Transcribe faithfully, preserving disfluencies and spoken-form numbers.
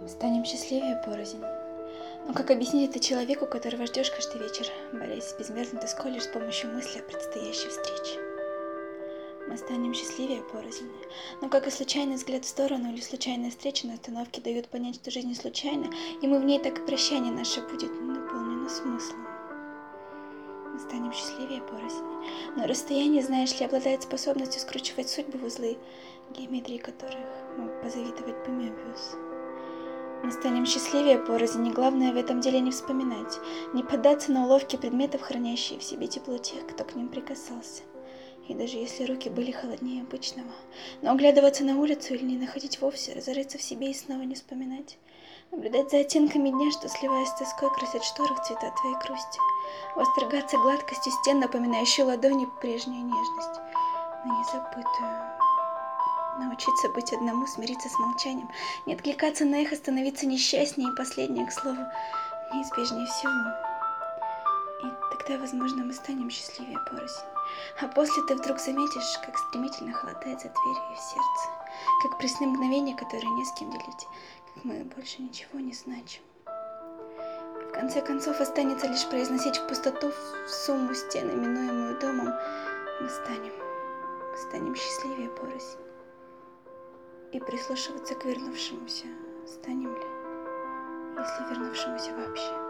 Станем счастливее порознь. Но как объяснить это человеку, которого ждешь каждый вечер, борясь с безмерной тоской лишь с помощью мысли о предстоящей встрече? Мы станем счастливее порознь. Но как и случайный взгляд в сторону или случайная встреча на остановке дают понять, что жизнь не случайна, и мы в ней, так и прощание наше будет наполнено смыслом. Мы станем счастливее порознь. Но расстояние, знаешь ли, обладает способностью скручивать судьбы в узлы, геометрии которых мог позавидовать бы Мёбиус. Мы станем счастливее порознь, и главное в этом деле не вспоминать, не поддаться на уловки предметов, хранящие в себе тепло тех, кто к ним прикасался. И даже если руки были холоднее обычного, но оглядываться на улицу или не находить вовсе, разориться в себе и снова не вспоминать. Наблюдать за оттенками дня, что, сливаясь с тоской, красят шторы в цвета твоей грусти. Восторгаться гладкостью стен, напоминающей ладони прежнюю нежность, но не забытую. Научиться быть одному, смириться с молчанием, не откликаться на эхо, становиться несчастнее и последнее, к слову, неизбежнее всего. И тогда, возможно, мы станем счастливее порознь. А после ты вдруг заметишь, как стремительно холодает за дверью в сердце, как пресны мгновения, которые не с кем делить, как мы больше ничего не значим. И в конце концов останется лишь произносить в пустоту, в сумму стен, именуемую домом, мы станем, мы станем счастливее порознь. И прислушиваться к вернувшемуся станем ли, если вернувшемуся вообще.